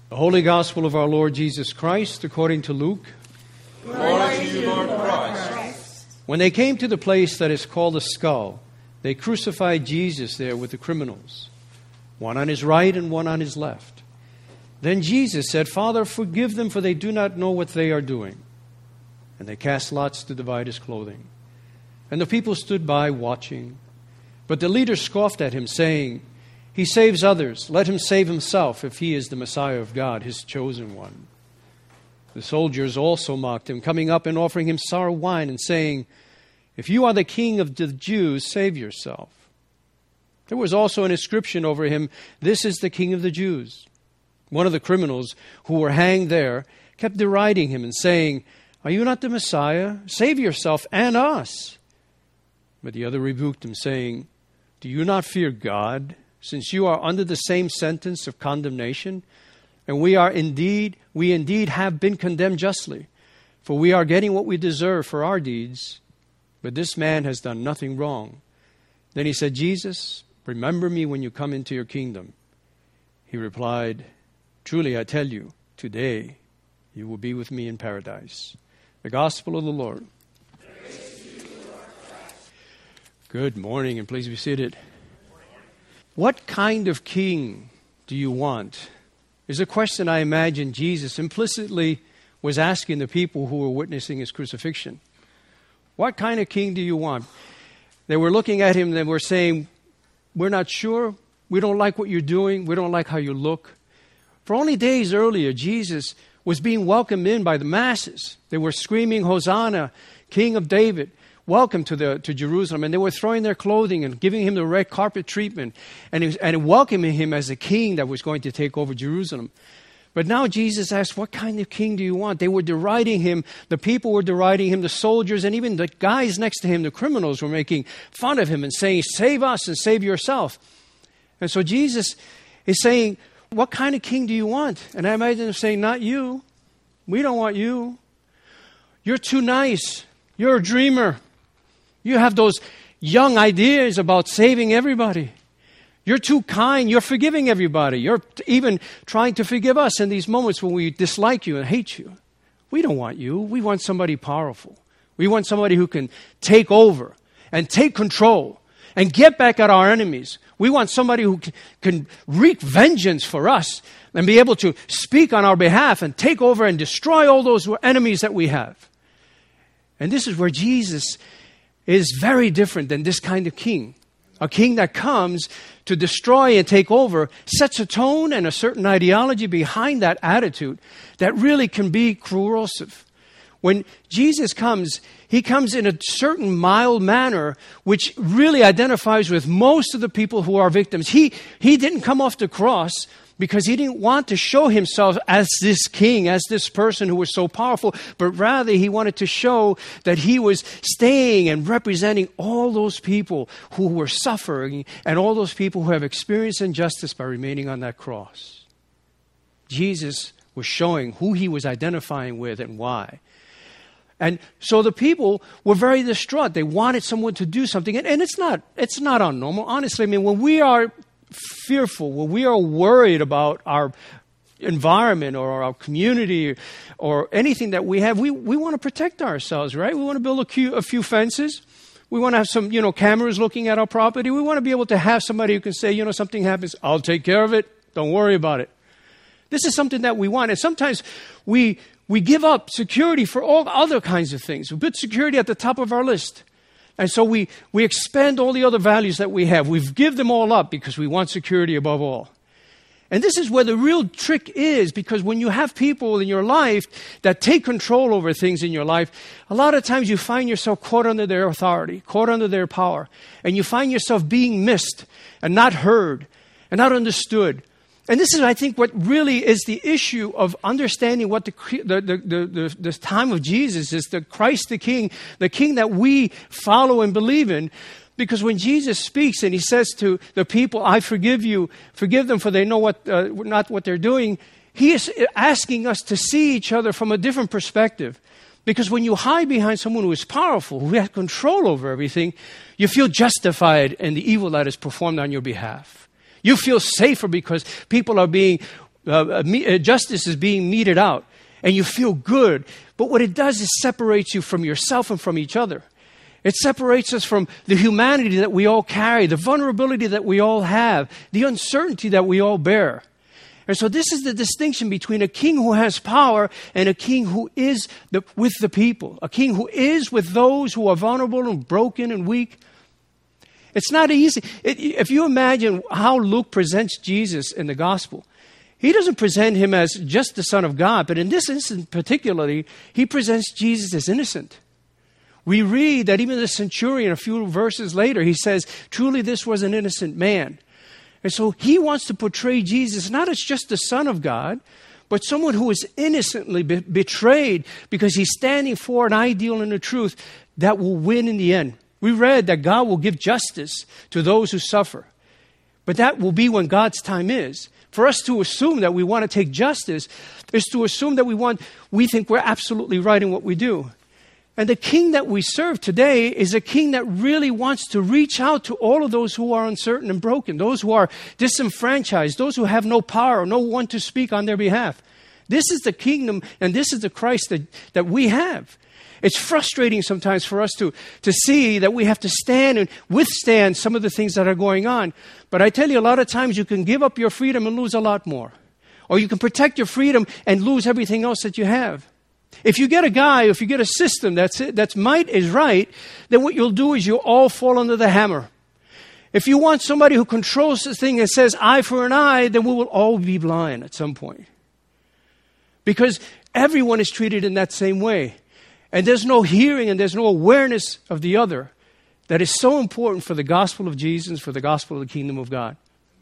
The Holy Gospel of our Lord Jesus Christ according to Luke. Glory to you, Lord Christ. When they came to the place that is called the Skull, they crucified Jesus there with the criminals, one on his right and one on his left. Then Jesus said, "Father, forgive them, for they do not know what they are doing." And they cast lots to divide his clothing. And the people stood by watching. But the leaders scoffed at him, saying, "He saves others. Let him save himself if he is the Messiah of God, his chosen one." The soldiers also mocked him, coming up and offering him sour wine and saying, "If you are the king of the Jews, save yourself." There was also an inscription over him, "This is the King of the Jews." One of the criminals who were hanged there kept deriding him and saying, "Are you not the Messiah? Save yourself and us." But the other rebuked him, saying, "Do you not fear God, since you are under the same sentence of condemnation? And we indeed have been condemned justly, for we are getting what we deserve for our deeds. But this man has done nothing wrong." Then he said, "Jesus, remember me when you come into your kingdom." He replied, "Truly I tell you, today you will be with me in paradise." The Gospel of the Lord. Good morning, and please be seated. What kind of king do you want? Is a question I imagine Jesus implicitly was asking the people who were witnessing his crucifixion. What kind of king do you want? They were looking at him and they were saying, "We're not sure. We don't like what you're doing. We don't like how you look." For only days earlier, Jesus was being welcomed in by the masses. They were screaming, "Hosanna, King of David. Welcome to Jerusalem." And they were throwing their clothing and giving him the red carpet treatment and welcoming him as a king that was going to take over Jerusalem. But now Jesus asked, "What kind of king do you want?" They were deriding him. The people were deriding him. The soldiers and even the guys next to him, the criminals, were making fun of him and saying, "Save us and save yourself." And so Jesus is saying, "What kind of king do you want?" And I imagine him saying, "Not you. We don't want you. You're too nice. You're a dreamer. You have those young ideas about saving everybody. You're too kind. You're forgiving everybody. You're even trying to forgive us in these moments when we dislike you and hate you. We don't want you. We want somebody powerful. We want somebody who can take over and take control and get back at our enemies. We want somebody who can wreak vengeance for us and be able to speak on our behalf and take over and destroy all those enemies that we have." And this is where Jesus is very different than this kind of king. A king that comes to destroy and take over sets a tone and a certain ideology behind that attitude that really can be corrosive. When Jesus comes, he comes in a certain mild manner which really identifies with most of the people who are victims. He didn't come off the cross because he didn't want to show himself as this king, as this person who was so powerful, but rather he wanted to show that he was staying and representing all those people who were suffering and all those people who have experienced injustice by remaining on that cross. Jesus was showing who he was identifying with and why. And so the people were very distraught. They wanted someone to do something. And it's not unnormal. Honestly, I mean, when we are fearful, when we are worried about our environment or our community or anything that we have, we want to protect ourselves, right? We want to build a few fences. We want to have some, cameras looking at our property. We want to be able to have somebody who can say, something happens, I'll take care of it. Don't worry about it. This is something that we want. And sometimes we give up security for all other kinds of things. We put security at the top of our list. And so we expend all the other values that we have. We give them all up because we want security above all. And this is where the real trick is, because when you have people in your life that take control over things in your life, a lot of times you find yourself caught under their authority, caught under their power. And you find yourself being missed and not heard and not understood. And this is, I think, what really is the issue of understanding what the time of Jesus is, the Christ the King that we follow and believe in. Because when Jesus speaks and he says to the people, "I forgive you, forgive them for they know not what they're doing," he is asking us to see each other from a different perspective. Because when you hide behind someone who is powerful, who has control over everything, you feel justified in the evil that is performed on your behalf. You feel safer because people are being justice is being meted out, and you feel good. But what it does is separates you from yourself and from each other. It separates us from the humanity that we all carry, the vulnerability that we all have, the uncertainty that we all bear. And so this is the distinction between a king who has power and a king who is with the people, a king who is with those who are vulnerable and broken and weak. It's not easy. If you imagine how Luke presents Jesus in the gospel, he doesn't present him as just the Son of God, but in this instance particularly, he presents Jesus as innocent. We read that even the centurion, a few verses later, he says, truly this was an innocent man. And so he wants to portray Jesus not as just the Son of God, but someone who is innocently betrayed because he's standing for an ideal and a truth that will win in the end. We read that God will give justice to those who suffer. But that will be when God's time is. For us to assume that we want to take justice is to assume that we think we're absolutely right in what we do. And the king that we serve today is a king that really wants to reach out to all of those who are uncertain and broken, those who are disenfranchised, those who have no power, no one to speak on their behalf. This is the kingdom and this is the Christ that we have. It's frustrating sometimes for us to see that we have to stand and withstand some of the things that are going on. But I tell you, a lot of times you can give up your freedom and lose a lot more. Or you can protect your freedom and lose everything else that you have. If you get a system that's might is right, then what you'll do is you'll all fall under the hammer. If you want somebody who controls the thing and says eye for an eye, then we will all be blind at some point. Because everyone is treated in that same way. And there's no hearing and there's no awareness of the other that is so important for the gospel of Jesus, for the gospel of the kingdom of God.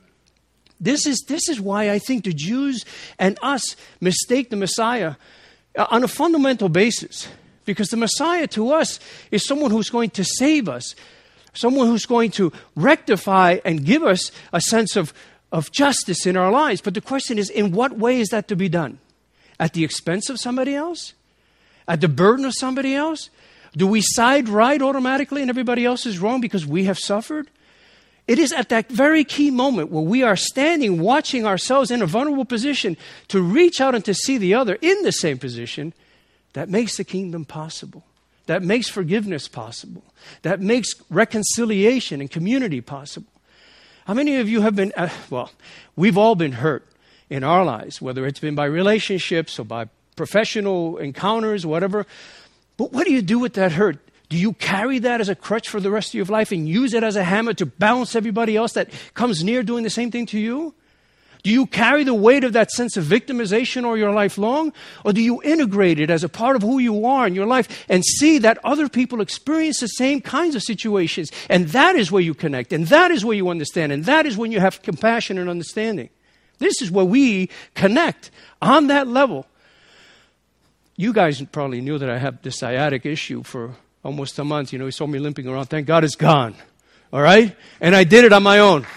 This is why I think the Jews and us mistake the Messiah on a fundamental basis. Because the Messiah to us is someone who's going to save us, someone who's going to rectify and give us a sense of justice in our lives. But the question is, in what way is that to be done? At the expense of somebody else? At the burden of somebody else? Do we side right automatically and everybody else is wrong because we have suffered? It is at that very key moment where we are standing, watching ourselves in a vulnerable position to reach out and to see the other in the same position that makes the kingdom possible, that makes forgiveness possible, that makes reconciliation and community possible. How many of you have been, we've all been hurt in our lives, whether it's been by relationships or by professional encounters, whatever. But what do you do with that hurt? Do you carry that as a crutch for the rest of your life and use it as a hammer to bounce everybody else that comes near doing the same thing to you? Do you carry the weight of that sense of victimization all your life long? Or do you integrate it as a part of who you are in your life and see that other people experience the same kinds of situations? And that is where you connect. And that is where you understand. And that is when you have compassion and understanding. This is where we connect on that level. You guys probably knew that I have this sciatic issue for almost a month. You saw me limping around. Thank God it's gone. All right? And I did it on my own.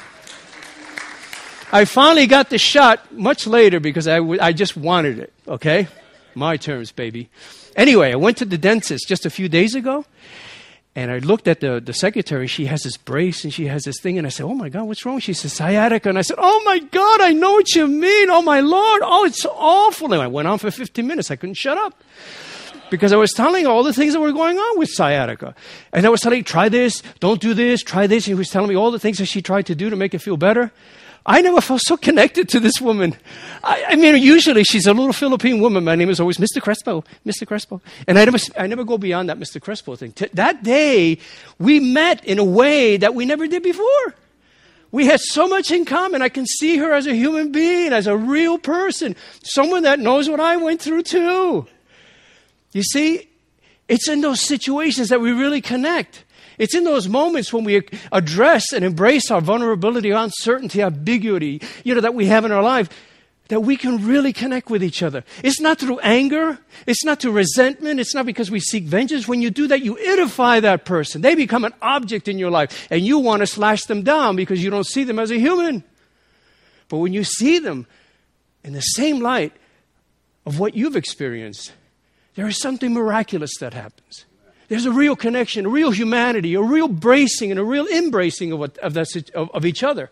I finally got the shot much later because I just wanted it. Okay? My terms, baby. Anyway, I went to the dentist just a few days ago. And I looked at the secretary. She has this brace and she has this thing. And I said, oh my God, what's wrong? She said, sciatica. And I said, oh my God, I know what you mean. Oh my Lord. Oh, it's awful. And I went on for 15 minutes. I couldn't shut up. Because I was telling her all the things that were going on with sciatica. And I was telling her, try this, don't do this, try this. And he was telling me all the things that she tried to do to make it feel better. I never felt so connected to this woman. I mean, usually she's a little Philippine woman. My name is always Mr. Crespo, Mr. Crespo. And I never go beyond that Mr. Crespo thing. That day, we met in a way that we never did before. We had so much in common. I can see her as a human being, as a real person, someone that knows what I went through too. You see, it's in those situations that we really connect. It's in those moments when we address and embrace our vulnerability, our uncertainty, ambiguity, that we have in our life, that we can really connect with each other. It's not through anger. It's not through resentment. It's not because we seek vengeance. When you do that, you edify that person. They become an object in your life, and you want to slash them down because you don't see them as a human. But when you see them in the same light of what you've experienced, there is something miraculous that happens. There's a real connection, a real humanity, a real bracing and a real embracing of each other.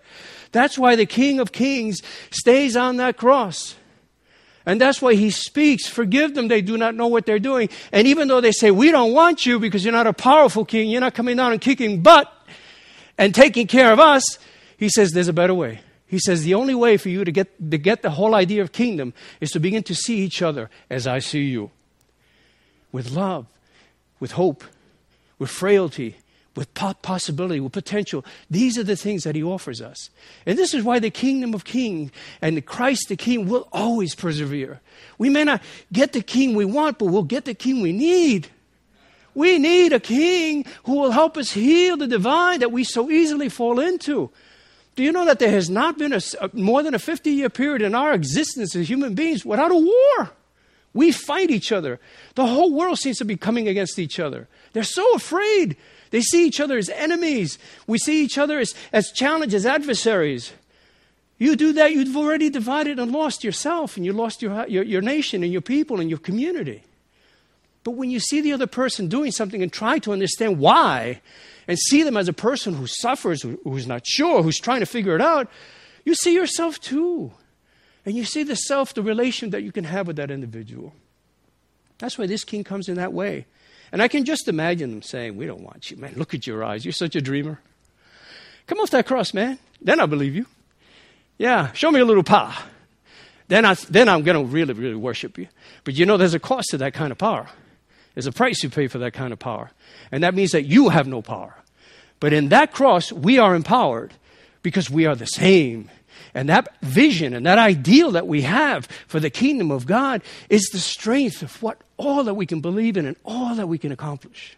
That's why the King of Kings stays on that cross. And that's why he speaks, forgive them, they do not know what they're doing. And even though they say, we don't want you because you're not a powerful king, you're not coming down and kicking butt and taking care of us, he says there's a better way. He says the only way for you to get the whole idea of kingdom is to begin to see each other as I see you. With love, with hope, with frailty, with possibility, with potential. These are the things that he offers us. And this is why the kingdom of kings and the Christ the King will always persevere. We may not get the king we want, but we'll get the king we need. We need a king who will help us heal the divide that we so easily fall into. Do you know that there has not been more than a 50-year period in our existence as human beings without a war? We fight each other. The whole world seems to be coming against each other. They're so afraid. They see each other as enemies. We see each other as challenges, adversaries. You do that, you've already divided and lost yourself, and you lost your nation and your people and your community. But when you see the other person doing something and try to understand why, and see them as a person who suffers, who's not sure, who's trying to figure it out, you see yourself too. And you see the relation that you can have with that individual. That's why this king comes in that way. And I can just imagine them saying, we don't want you, man. Look at your eyes. You're such a dreamer. Come off that cross, man. Then I'll believe you. Yeah, show me a little power. Then I'm going to really, really worship you. But you know there's a cost to that kind of power. There's a price you pay for that kind of power. And that means that you have no power. But in that cross, we are empowered because we are the same. And that vision and that ideal that we have for the kingdom of God is the strength of all that we can believe in and all that we can accomplish.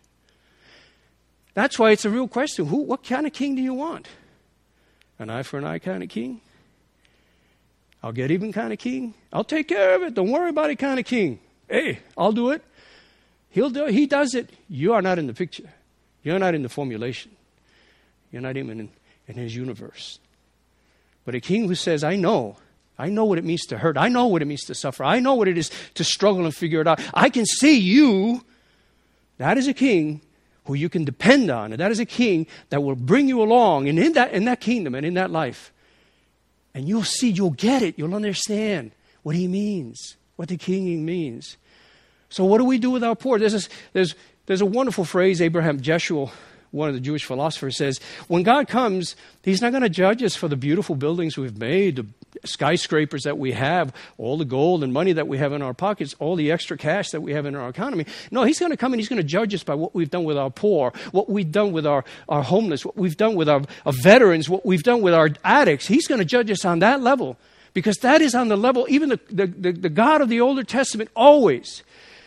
That's why it's a real question. What kind of king do you want? An eye for an eye kind of king? I'll get even kind of king? I'll take care of it. Don't worry about it kind of king. Hey, I'll do it. He'll do it. He does it. You are not in the picture. You're not in the formulation. You're not even in his universe. But a king who says, I know what it means to hurt. I know what it means to suffer. I know what it is to struggle and figure it out. I can see you. That is a king who you can depend on. And that is a king that will bring you along and in that kingdom and in that life. And you'll see, you'll get it. You'll understand what he means, what the king means. So what do we do with our poor? There's a wonderful phrase, Abraham Jeshua, one of the Jewish philosophers, says, when God comes, he's not going to judge us for the beautiful buildings we've made, the skyscrapers that we have, all the gold and money that we have in our pockets, all the extra cash that we have in our economy. No, he's going to come and he's going to judge us by what we've done with our poor, what we've done with our homeless, what we've done with our veterans, what we've done with our addicts. He's going to judge us on that level because that is on the level, even the God of the Old Testament always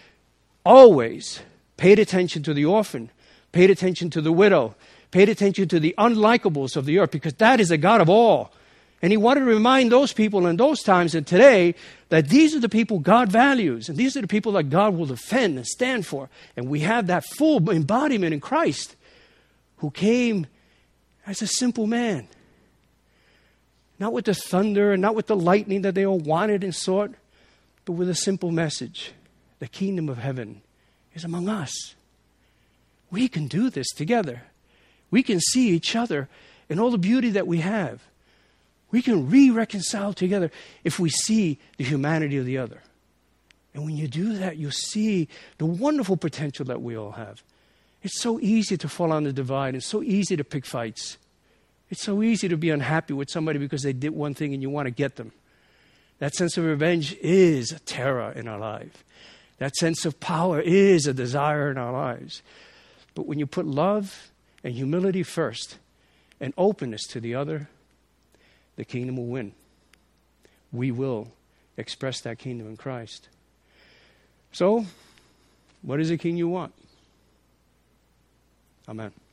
paid attention to the orphan, paid attention to the widow, paid attention to the unlikables of the earth, because that is a God of all. And he wanted to remind those people in those times and today that these are the people God values, and these are the people that God will defend and stand for. And we have that full embodiment in Christ, who came as a simple man. Not with the thunder and not with the lightning that they all wanted and sought, but with a simple message. The kingdom of heaven is among us. We can do this together. We can see each other in all the beauty that we have. We can reconcile together if we see the humanity of the other. And when you do that, you'll see the wonderful potential that we all have. It's so easy to fall on the divide. It's so easy to pick fights. It's so easy to be unhappy with somebody because they did one thing and you want to get them. That sense of revenge is a terror in our life. That sense of power is a desire in our lives. But when you put love and humility first and openness to the other, the kingdom will win. We will express that kingdom in Christ. So, what is the king you want? Amen.